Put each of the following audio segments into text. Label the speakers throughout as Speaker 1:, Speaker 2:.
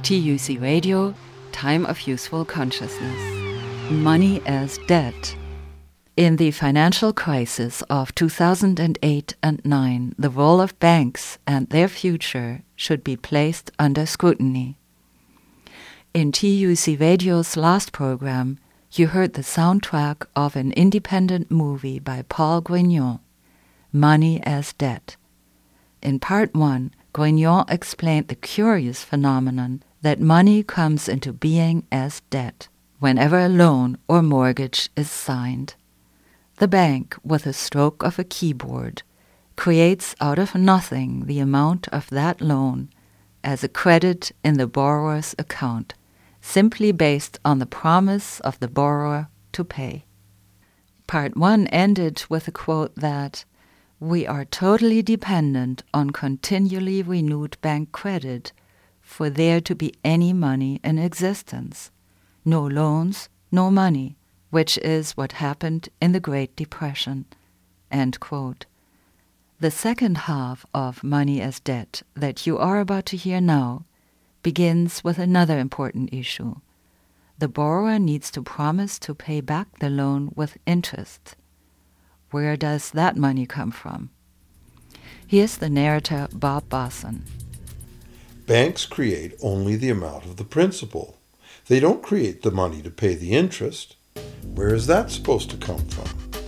Speaker 1: TUC Radio, Time of Useful Consciousness. Money as debt. In the financial crisis of 2008 and 9, the role of banks and their future should be placed under scrutiny. In TUC Radio's last program, you heard the soundtrack of an independent movie by Paul Grignon, Money as Debt. In part 1, Grignon explained the curious phenomenon that money comes into being as debt whenever a loan or mortgage is signed. The bank, with a stroke of a keyboard, creates out of nothing the amount of that loan as a credit in the borrower's account, simply based on the promise of the borrower to pay. Part 1 ended with a quote that, "We are totally dependent on continually renewed bank credit for there to be any money in existence. No loans, no money, which is what happened in the Great Depression." End quote. The second half of Money as Debt that you are about to hear now begins with another important issue. The borrower needs to promise to pay back the loan with interest. Where does that money come from? Here's the narrator, Bob Bosson.
Speaker 2: Banks create only the amount of the principal. They don't create the money to pay the interest. Where is that supposed to come from?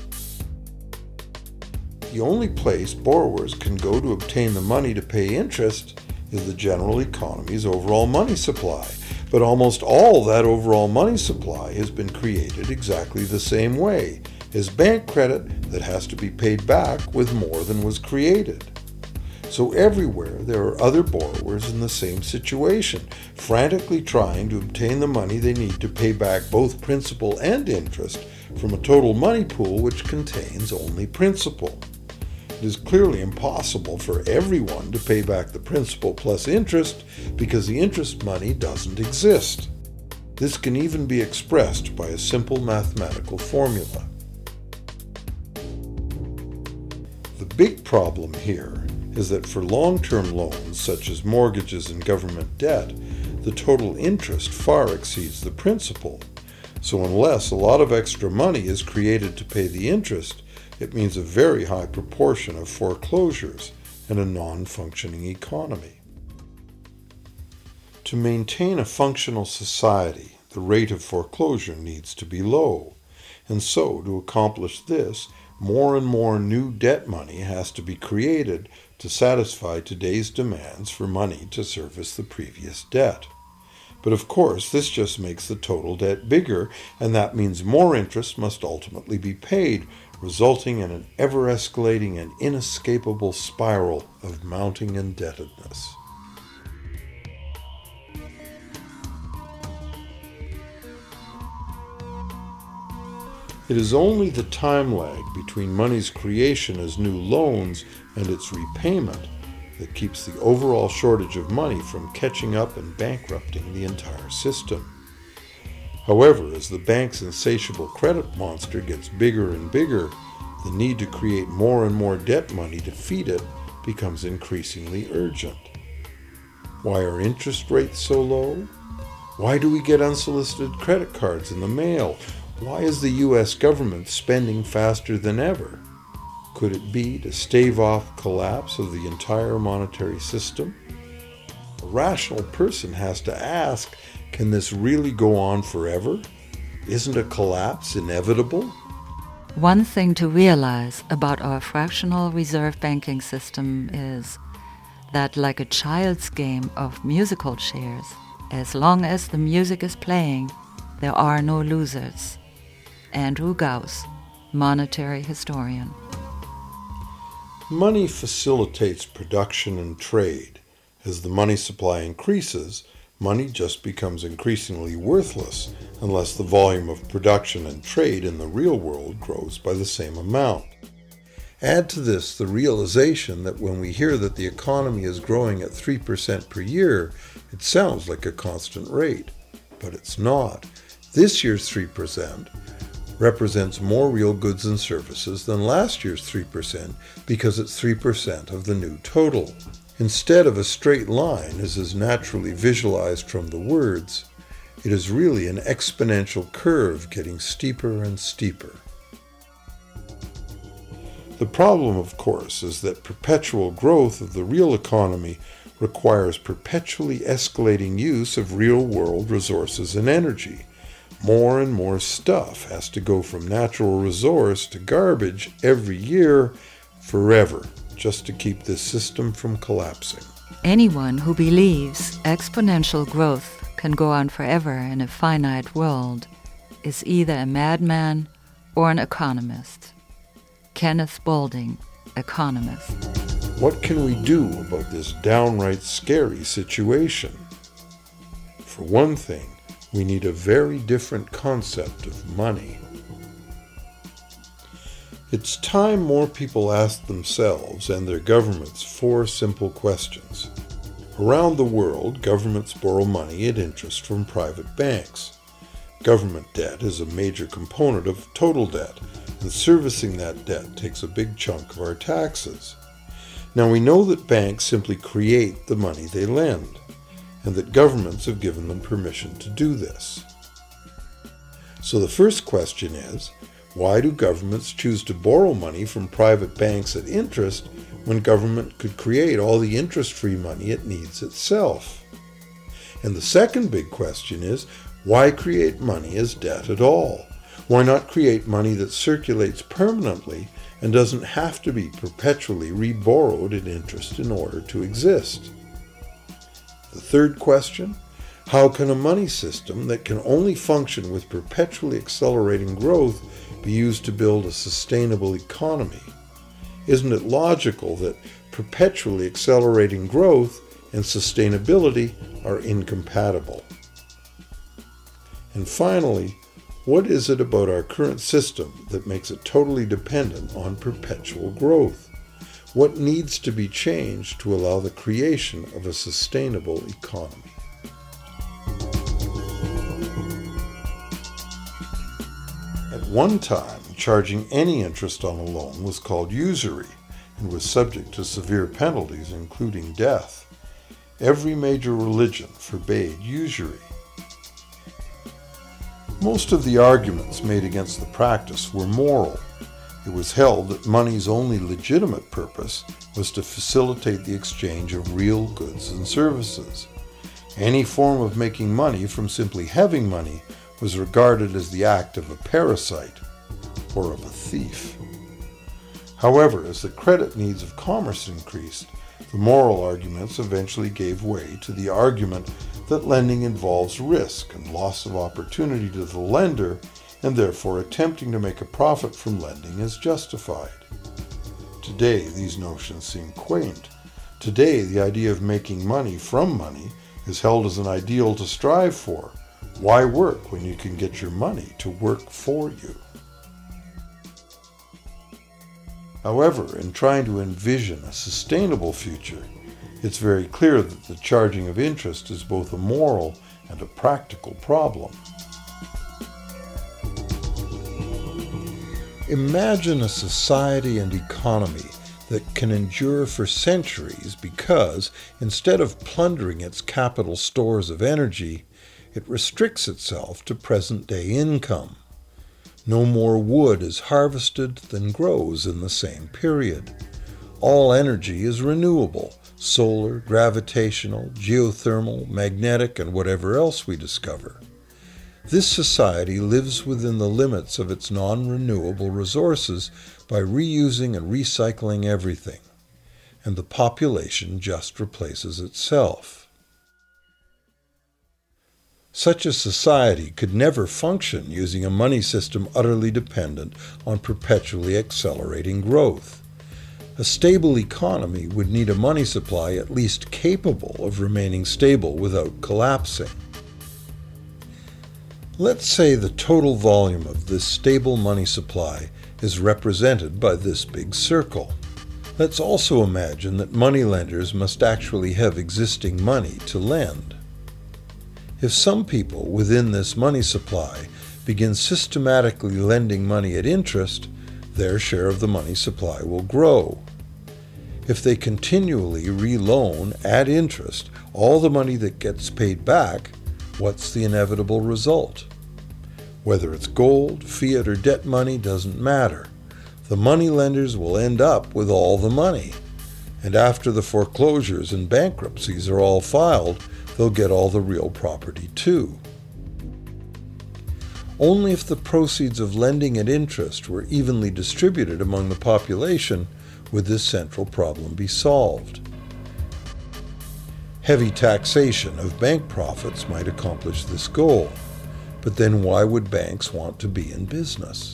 Speaker 2: The only place borrowers can go to obtain the money to pay interest is the general economy's overall money supply. But almost all that overall money supply has been created exactly the same way, as bank credit that has to be paid back with more than was created. So everywhere there are other borrowers in the same situation, frantically trying to obtain the money they need to pay back both principal and interest from a total money pool which contains only principal. It is clearly impossible for everyone to pay back the principal plus interest because the interest money doesn't exist. This can even be expressed by a simple mathematical formula. The big problem here is that for long-term loans, such as mortgages and government debt, the total interest far exceeds the principal. So unless a lot of extra money is created to pay the interest, it means a very high proportion of foreclosures and a non-functioning economy. To maintain a functional society, the rate of foreclosure needs to be low. And so, to accomplish this, more and more new debt money has to be created to satisfy today's demands for money to service the previous debt. But of course, this just makes the total debt bigger, and that means more interest must ultimately be paid, resulting in an ever-escalating and inescapable spiral of mounting indebtedness. It is only the time lag between money's creation as new loans and its repayment that keeps the overall shortage of money from catching up and bankrupting the entire system. However, as the bank's insatiable credit monster gets bigger and bigger, the need to create more and more debt money to feed it becomes increasingly urgent. Why are interest rates so low? Why do we get unsolicited credit cards in the mail? Why is the U.S. government spending faster than ever? Could it be to stave off collapse of the entire monetary system? A rational person has to ask, can this really go on forever? Isn't a collapse inevitable?
Speaker 1: One thing to realize about our fractional reserve banking system is that, like a child's game of musical chairs, as long as the music is playing, there are no losers. Andrew Gauss, monetary historian.
Speaker 2: Money facilitates production and trade. As the money supply increases, money just becomes increasingly worthless unless the volume of production and trade in the real world grows by the same amount. Add to this the realization that when we hear that the economy is growing at 3% per year, it sounds like a constant rate, but it's not. This year's 3% represents more real goods and services than last year's 3% because it's 3% of the new total. Instead of a straight line as is naturally visualized from the words, it is really an exponential curve getting steeper and steeper. The problem, of course, is that perpetual growth of the real economy requires perpetually escalating use of real-world resources and energy. More and more stuff has to go from natural resource to garbage every year, forever, just to keep this system from collapsing.
Speaker 1: Anyone who believes exponential growth can go on forever in a finite world is either a madman or an economist. Kenneth Boulding, economist.
Speaker 2: What can we do about this downright scary situation? For one thing, we need a very different concept of money. It's time more people asked themselves and their governments 4 simple questions. Around the world, governments borrow money at interest from private banks. Government debt is a major component of total debt, and servicing that debt takes a big chunk of our taxes. Now we know that banks simply create the money they lend, and that governments have given them permission to do this. So the first question is, why do governments choose to borrow money from private banks at interest when government could create all the interest-free money it needs itself? And the second big question is, why create money as debt at all? Why not create money that circulates permanently and doesn't have to be perpetually reborrowed at interest in order to exist? The third question, how can a money system that can only function with perpetually accelerating growth be used to build a sustainable economy? Isn't it logical that perpetually accelerating growth and sustainability are incompatible? And finally, what is it about our current system that makes it totally dependent on perpetual growth? What needs to be changed to allow the creation of a sustainable economy? At one time, charging any interest on a loan was called usury and was subject to severe penalties, including death. Every major religion forbade usury. Most of the arguments made against the practice were moral. It was held that money's only legitimate purpose was to facilitate the exchange of real goods and services. Any form of making money from simply having money was regarded as the act of a parasite or of a thief. However, as the credit needs of commerce increased, the moral arguments eventually gave way to the argument that lending involves risk and loss of opportunity to the lender, and therefore attempting to make a profit from lending is justified. Today, these notions seem quaint. Today, the idea of making money from money is held as an ideal to strive for. Why work when you can get your money to work for you? However, in trying to envision a sustainable future, it's very clear that the charging of interest is both a moral and a practical problem. Imagine a society and economy that can endure for centuries because, instead of plundering its capital stores of energy, it restricts itself to present-day income. No more wood is harvested than grows in the same period. All energy is renewable, solar, gravitational, geothermal, magnetic, and whatever else we discover. This society lives within the limits of its non-renewable resources by reusing and recycling everything, and the population just replaces itself. Such a society could never function using a money system utterly dependent on perpetually accelerating growth. A stable economy would need a money supply at least capable of remaining stable without collapsing. Let's say the total volume of this stable money supply is represented by this big circle. Let's also imagine that moneylenders must actually have existing money to lend. If some people within this money supply begin systematically lending money at interest, their share of the money supply will grow. If they continually reloan at interest all the money that gets paid back, what's the inevitable result? Whether it's gold, fiat, or debt money doesn't matter. The money lenders will end up with all the money. And after the foreclosures and bankruptcies are all filed, they'll get all the real property too. Only if the proceeds of lending at interest were evenly distributed among the population would this central problem be solved. Heavy taxation of bank profits might accomplish this goal, but then why would banks want to be in business?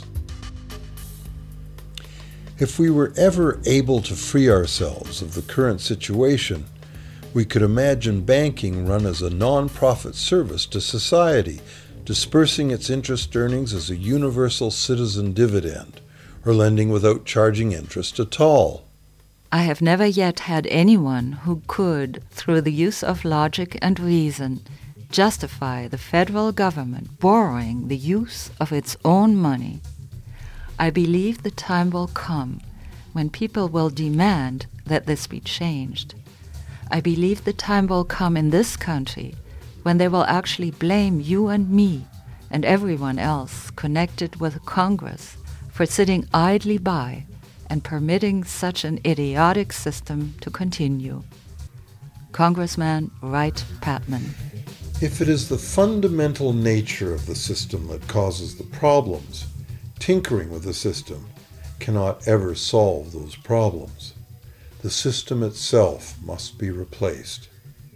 Speaker 2: If we were ever able to free ourselves of the current situation, we could imagine banking run as a non-profit service to society, dispersing its interest earnings as a universal citizen dividend, or lending without charging interest at all.
Speaker 1: I have never yet had anyone who could, through the use of logic and reason, justify the federal government borrowing the use of its own money. I believe the time will come when people will demand that this be changed. I believe the time will come in this country when they will actually blame you and me and everyone else connected with Congress for sitting idly by and permitting such an idiotic system to continue. Congressman Wright Patman.
Speaker 2: If it is the fundamental nature of the system that causes the problems, tinkering with the system cannot ever solve those problems. The system itself must be replaced.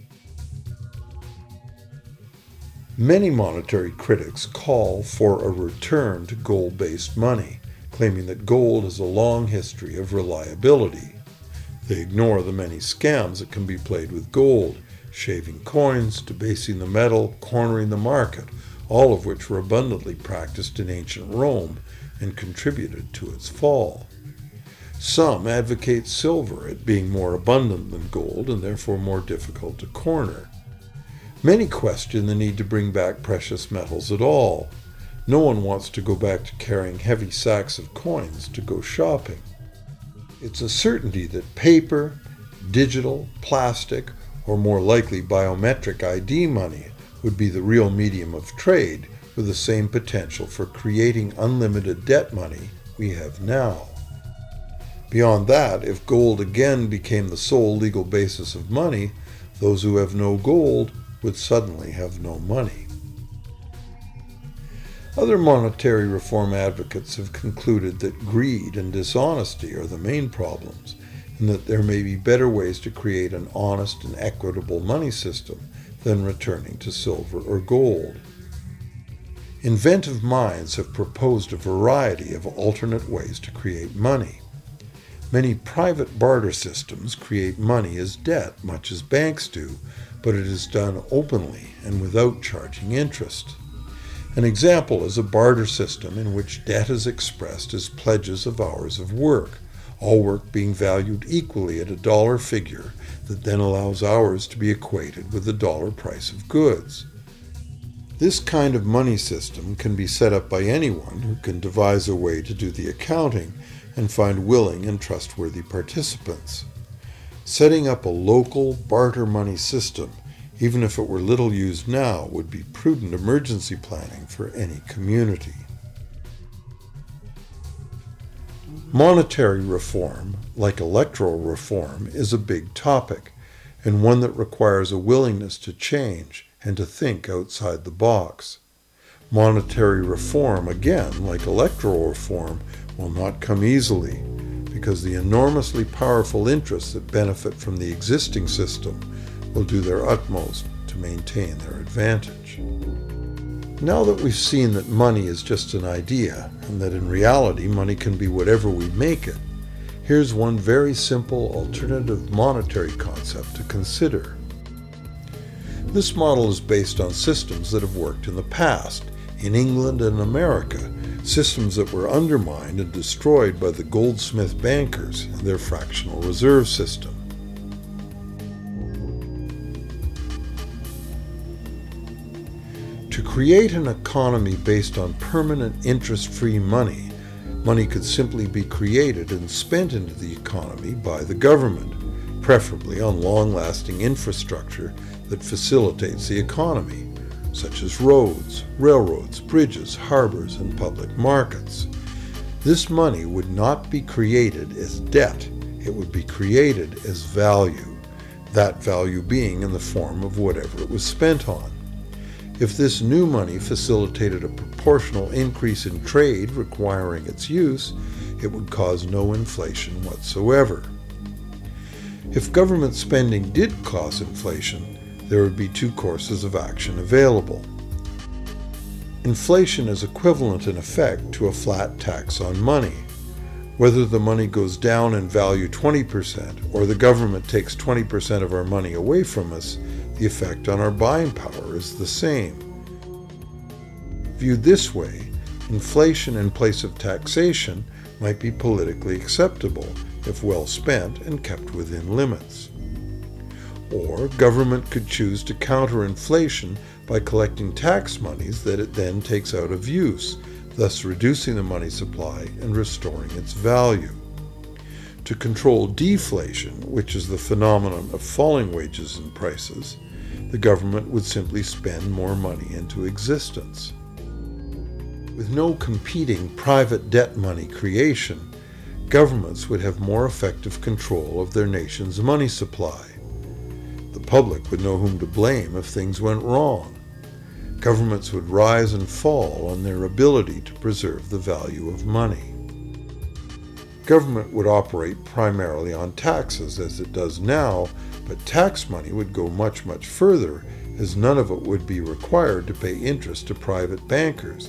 Speaker 2: Many monetary critics call for a return to gold-based money, claiming that gold has a long history of reliability. They ignore the many scams that can be played with gold, shaving coins, debasing the metal, cornering the market, all of which were abundantly practiced in ancient Rome and contributed to its fall. Some advocate silver, it being more abundant than gold and therefore more difficult to corner. Many question the need to bring back precious metals at all. No one wants to go back to carrying heavy sacks of coins to go shopping. It's a certainty that paper, digital, plastic, or more likely biometric ID money would be the real medium of trade with the same potential for creating unlimited debt money we have now. Beyond that, if gold again became the sole legal basis of money, those who have no gold would suddenly have no money. Other monetary reform advocates have concluded that greed and dishonesty are the main problems, and that there may be better ways to create an honest and equitable money system than returning to silver or gold. Inventive minds have proposed a variety of alternate ways to create money. Many private barter systems create money as debt, much as banks do, but it is done openly and without charging interest. An example is a barter system in which debt is expressed as pledges of hours of work, all work being valued equally at a dollar figure that then allows hours to be equated with the dollar price of goods. This kind of money system can be set up by anyone who can devise a way to do the accounting and find willing and trustworthy participants. Setting up a local barter money system, even if it were little used now, would be prudent emergency planning for any community. Monetary reform, like electoral reform, is a big topic, and one that requires a willingness to change and to think outside the box. Monetary reform, again, like electoral reform, will not come easily, because the enormously powerful interests that benefit from the existing system will do their utmost to maintain their advantage. Now that we've seen that money is just an idea, and that in reality money can be whatever we make it, here's one very simple alternative monetary concept to consider. This model is based on systems that have worked in the past, in England and America, systems that were undermined and destroyed by the goldsmith bankers and their fractional reserve system. To create an economy based on permanent interest-free money, Money could simply be created and spent into the economy by the government, preferably on long-lasting infrastructure that facilitates the economy, such as roads, railroads, bridges, harbors, and public markets. This money would not be created as debt. It would be created as value, that value being in the form of whatever it was spent on. If this new money facilitated a proportional increase in trade requiring its use, it would cause no inflation whatsoever. If government spending did cause inflation, there would be two courses of action available. Inflation is equivalent in effect to a flat tax on money. Whether the money goes down in value 20% or the government takes 20% of our money away from us, the effect on our buying power is the same. Viewed this way, inflation in place of taxation might be politically acceptable if well spent and kept within limits. Or government could choose to counter inflation by collecting tax monies that it then takes out of use, thus reducing the money supply and restoring its value. To control deflation, which is the phenomenon of falling wages and prices, the government would simply spend more money into existence. With no competing private debt money creation, governments would have more effective control of their nation's money supply. The public would know whom to blame if things went wrong. Governments would rise and fall on their ability to preserve the value of money. Government would operate primarily on taxes, as it does now, but tax money would go much, much further, as none of it would be required to pay interest to private bankers.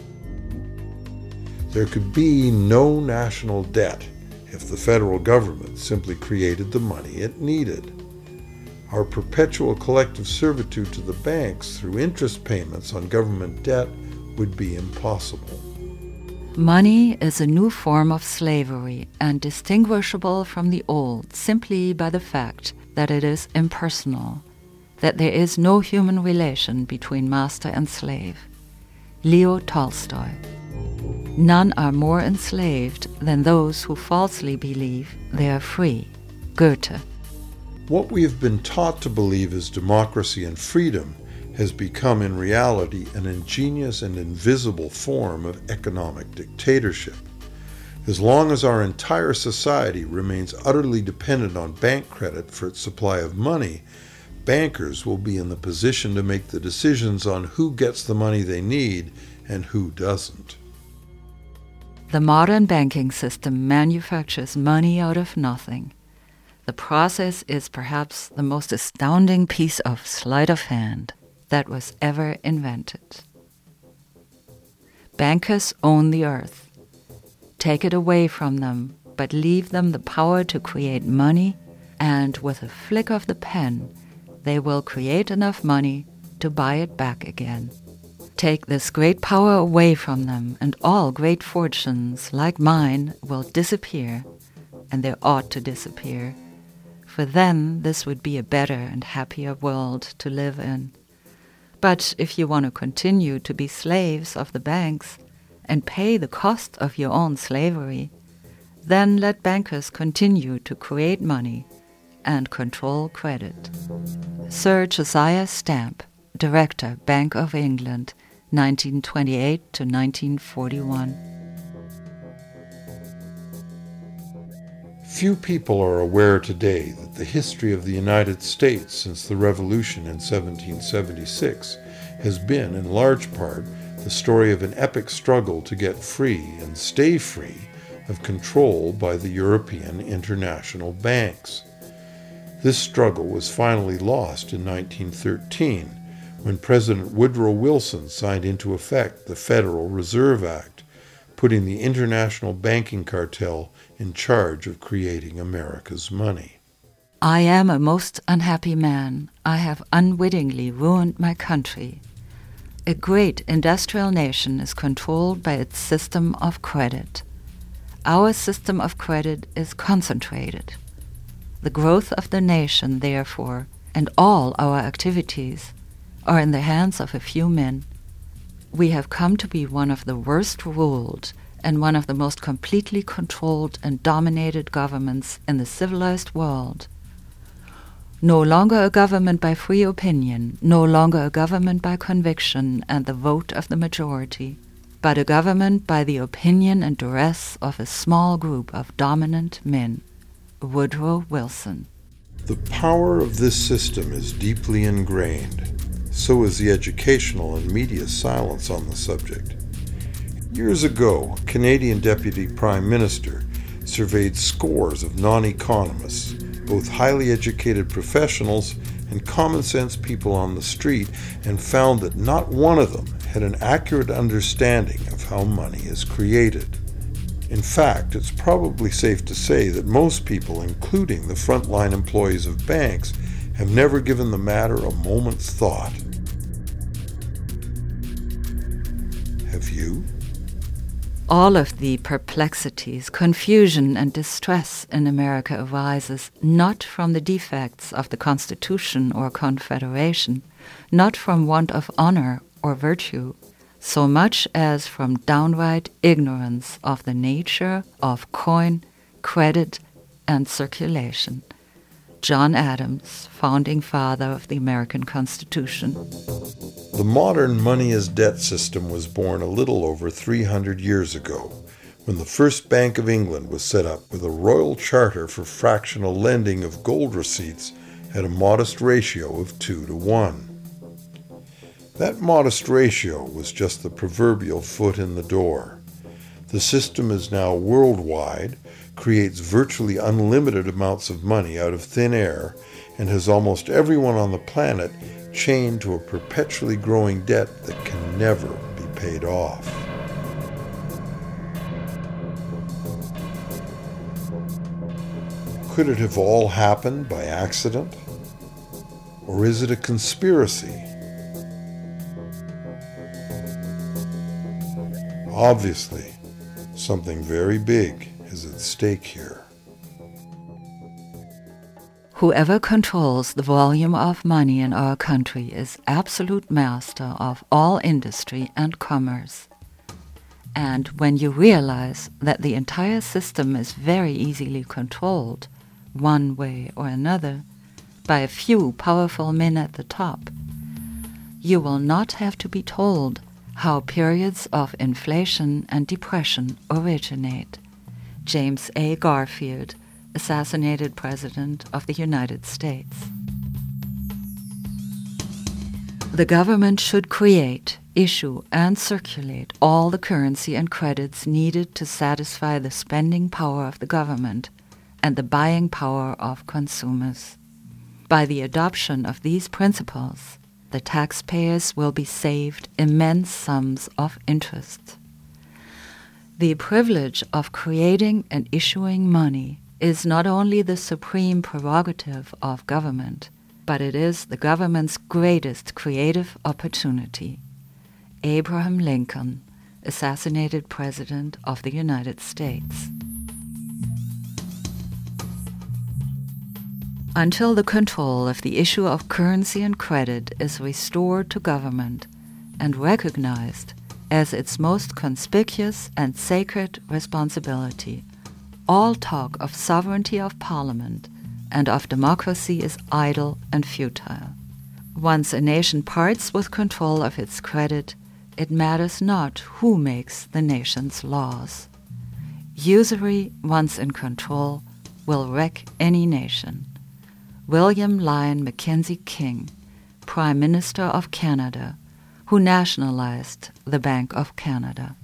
Speaker 2: There could be no national debt if the federal government simply created the money it needed. Our perpetual collective servitude to the banks through interest payments on government debt would be impossible.
Speaker 1: Money is a new form of slavery and distinguishable from the old simply by the fact that it is impersonal, that there is no human relation between master and slave. Leo Tolstoy. None are more enslaved than those who falsely believe they are free. Goethe.
Speaker 2: What we have been taught to believe as democracy and freedom has become in reality an ingenious and invisible form of economic dictatorship. As long as our entire society remains utterly dependent on bank credit for its supply of money, bankers will be in the position to make the decisions on who gets the money they need and who doesn't.
Speaker 1: The modern banking system manufactures money out of nothing. The process is perhaps the most astounding piece of sleight of hand that was ever invented. Bankers own the earth. Take it away from them, but leave them the power to create money, and with a flick of the pen, they will create enough money to buy it back again. Take this great power away from them, and all great fortunes, like mine, will disappear, and they ought to disappear, for then this would be a better and happier world to live in. But if you want to continue to be slaves of the banks and pay the cost of your own slavery, then let bankers continue to create money and control credit. Sir Josiah Stamp, Director, Bank of England, 1928 to 1941.
Speaker 2: Few people are aware today that the history of the United States since the Revolution in 1776 has been, in large part, the story of an epic struggle to get free and stay free of control by the European international banks. This struggle was finally lost in 1913, when President Woodrow Wilson signed into effect the Federal Reserve Act, putting the international banking cartel in charge of creating America's money.
Speaker 1: I am a most unhappy man. I have unwittingly ruined my country. A great industrial nation is controlled by its system of credit. Our system of credit is concentrated. The growth of the nation, therefore, and all our activities are in the hands of a few men. We have come to be one of the worst ruled and one of the most completely controlled and dominated governments in the civilized world. No longer a government by free opinion, no longer a government by conviction and the vote of the majority, but a government by the opinion and duress of a small group of dominant men. Woodrow Wilson.
Speaker 2: The power of this system is deeply ingrained. So is the educational and media silence on the subject. Years ago, a Canadian Deputy Prime Minister surveyed scores of non-economists, both highly educated professionals and common-sense people on the street, and found that not one of them had an accurate understanding of how money is created. In fact, it's probably safe to say that most people, including the frontline employees of banks, have never given the matter a moment's thought. Have you?
Speaker 1: All of the perplexities, confusion, and distress in America arises not from the defects of the Constitution or Confederation, not from want of honor or virtue, so much as from downright ignorance of the nature of coin, credit, and circulation. John Adams, founding father of the American Constitution.
Speaker 2: The modern money-as-debt system was born a little over 300 years ago, when the first Bank of England was set up with a royal charter for fractional lending of gold receipts at a modest ratio of 2-to-1. That modest ratio was just the proverbial foot in the door. The system is now worldwide, creates virtually unlimited amounts of money out of thin air, and has almost everyone on the planet chained to a perpetually growing debt that can never be paid off. Could it have all happened by accident? Or is it a conspiracy? Obviously, something very big is at stake here.
Speaker 1: Whoever controls the volume of money in our country is absolute master of all industry and commerce. And when you realize that the entire system is very easily controlled, one way or another, by a few powerful men at the top, you will not have to be told how periods of inflation and depression originate. James A. Garfield, assassinated President of the United States. The government should create, issue, and circulate all the currency and credits needed to satisfy the spending power of the government and the buying power of consumers. By the adoption of these principles, the taxpayers will be saved immense sums of interest. The privilege of creating and issuing money is not only the supreme prerogative of government, but it is the government's greatest creative opportunity. Abraham Lincoln, assassinated President of the United States. Until the control of the issue of currency and credit is restored to government and recognized as its most conspicuous and sacred responsibility, all talk of sovereignty of Parliament and of democracy is idle and futile. Once a nation parts with control of its credit, it matters not who makes the nation's laws. Usury, once in control, will wreck any nation. William Lyon Mackenzie King, Prime Minister of Canada, who nationalized the Bank of Canada.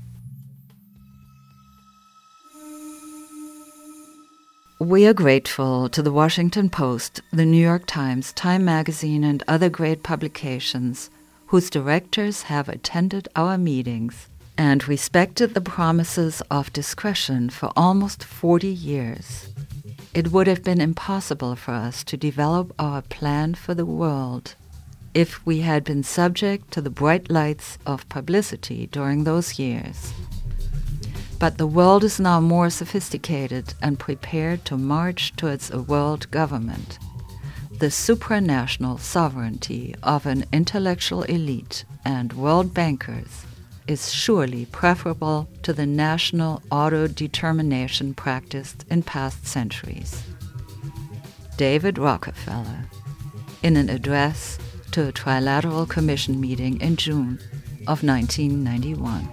Speaker 1: We are grateful to the Washington Post, the New York Times, Time Magazine, and other great publications whose directors have attended our meetings and respected the promises of discretion for almost 40 years. It would have been impossible for us to develop our plan for the world if we had been subject to the bright lights of publicity during those years. But the world is now more sophisticated and prepared to march towards a world government. The supranational sovereignty of an intellectual elite and world bankers is surely preferable to the national auto-determination practiced in past centuries. David Rockefeller, in an address to a Trilateral Commission meeting in June of 1991.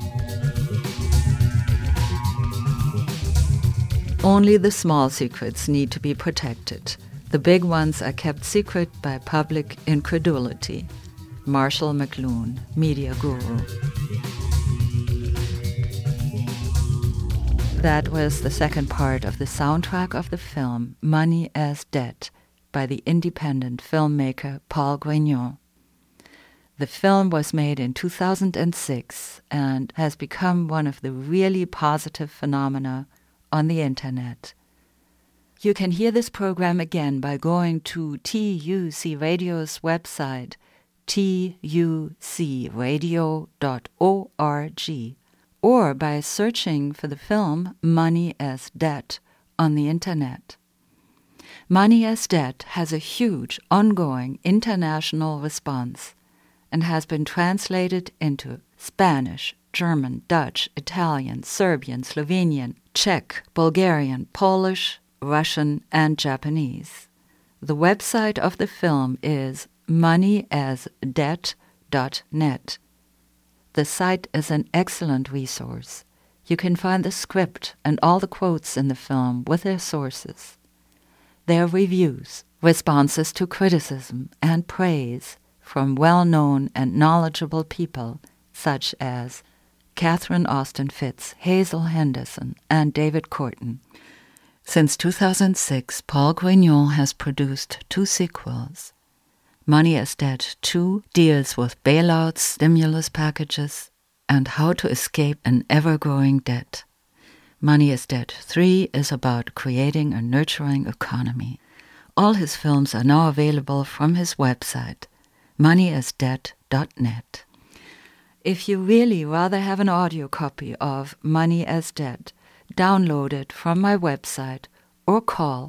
Speaker 1: Only the small secrets need to be protected. The big ones are kept secret by public incredulity. Marshall McLuhan, media guru. That was the second part of the soundtrack of the film Money as Debt by the independent filmmaker Paul Guignon. The film was made in 2006 and has become one of the really positive phenomena on the internet. You can hear this program again by going to TUC Radio's website, tucradio.org, or by searching for the film Money as Debt on the internet. Money as Debt has a huge, ongoing international response and has been translated into Spanish, German, Dutch, Italian, Serbian, Slovenian, Czech, Bulgarian, Polish, Russian, and Japanese. The website of the film is moneyasdebt.net. The site is an excellent resource. You can find the script and all the quotes in the film with their sources. Their reviews, responses to criticism, and praise from well-known and knowledgeable people such as Catherine Austin Fitts, Hazel Henderson, and David Korten. Since 2006, Paul Guignon has produced 2 sequels. Money as Debt 2 deals with bailouts, stimulus packages, and how to escape an ever-growing debt. Money as Debt 3 is about creating a nurturing economy. All his films are now available from his website, moneyasdebt.net. If you really rather have an audio copy of Money as Debt, download it from my website or call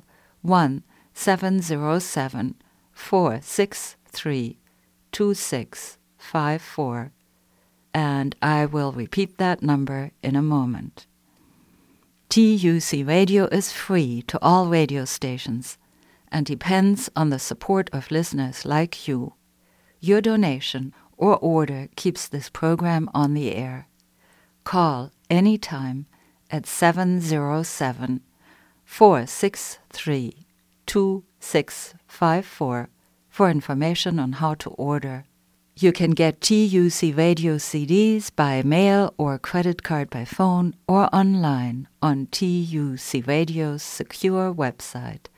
Speaker 1: 1-707-463-2654, and I will repeat that number in a moment. TUC Radio is free to all radio stations and depends on the support of listeners like you. Your donation or order keeps this program on the air. Call anytime at 707-463-2654 for information on how to order. You can get TUC Radio CDs by mail or credit card by phone or online on TUC Radio's secure website,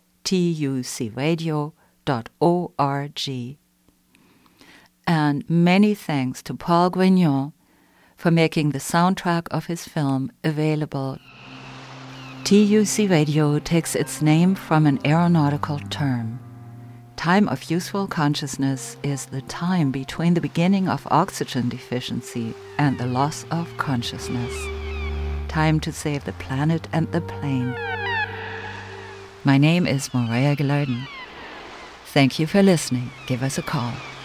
Speaker 1: tucradio.org. And many thanks to Paul Guignon for making the soundtrack of his film available. TUC Radio takes its name from an aeronautical term. Time of useful consciousness is the time between the beginning of oxygen deficiency and the loss of consciousness. Time to save the planet and the plane. My name is Morea Gilardin. Thank you for listening. Give us a call.